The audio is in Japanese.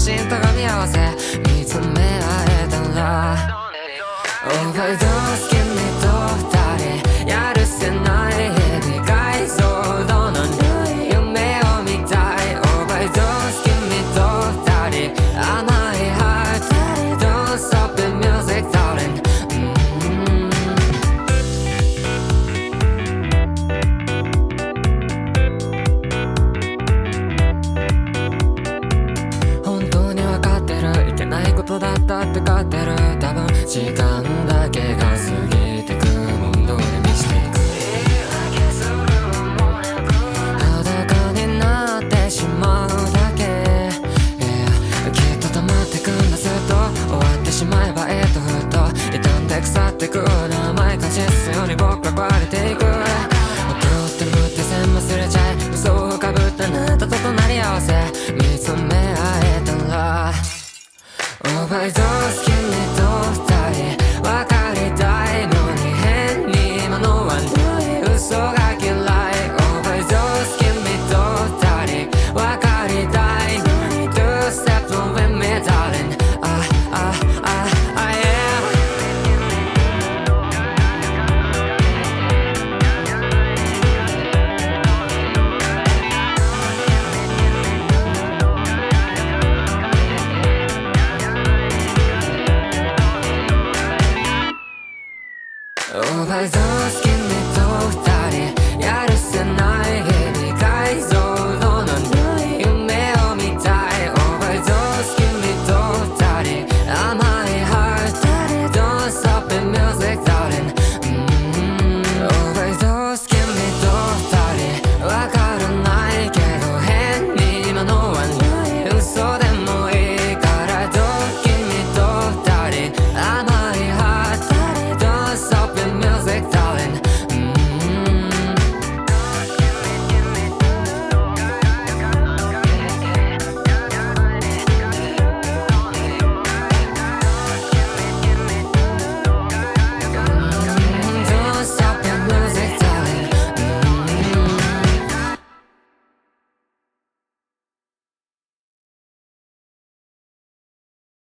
真と噛み合わせ見つめ合えたらオーバードーズ君と二人やるせない日々解像度の匂い夢を見たいオーバードーズ君と二人甘いハート Don't stop the music darling本当に分かってるいけないことだったってかってる多分時間だけが過ぎてくもん通り見していく裸になってしまうだけ、きっと溜まってくんだずっと終わってしまえばふっと傷んで腐ってく甘い果実ように僕は壊れていく狂ってるって全部忘れちゃい嘘をかぶったあなたと隣り合わせ見つめ合えたらオーバード